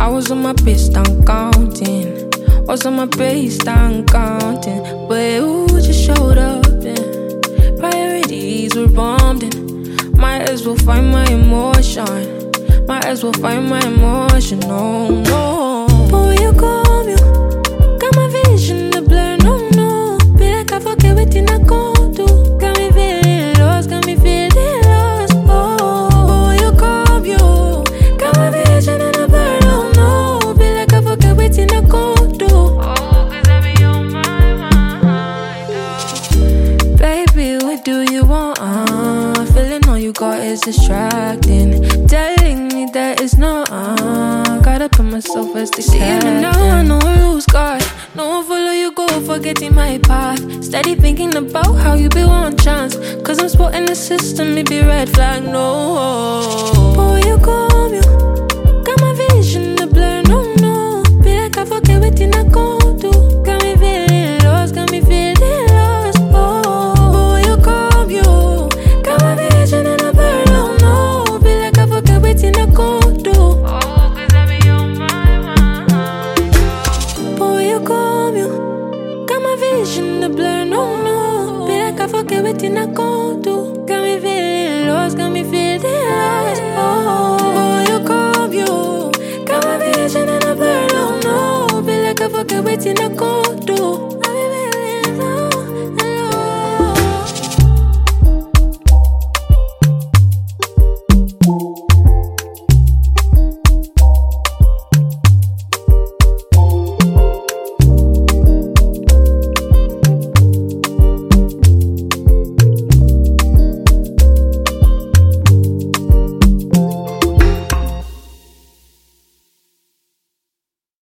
I was on my pissed, I'm counting. Was on my pace, I'm counting. But you just showed up and priorities were bombed in. Might as well find my emotion. Might as well find my emotion, no, no. But when you come, you got my vision to blur, no, no. Be like I forget what I can't do. Got me feeling lost, got me feeling lost, oh. But when you come, you got my vision to blur, no, no. Be like I forget what I can't do. Oh, 'cause I be on my mind, oh. Baby, what do you want? Feeling all you got is distracting. Telling me that it's not gotta put myself as the captain. Now I know I lose God. No one follow you, go forgetting my path. Steady thinking about how you be one chance. 'Cause I'm spotting the system, it be red flag, no. But when you come, you got my vision to blur, no, no. Be like I forget what I can't do. Got me feeling lost, got me feeling lost, oh. But when you come, you got my vision to blur, no, no. Be like I forget what I can't do. Oh, 'cause I be on my mind. But when you come, you got my vision to blur, no, no. Be like I forget what I can't do. Got me feeling lost, got me feeling lost, oh. But when you come, you got my vision to blur, no, no. Be like I forget what I can't do.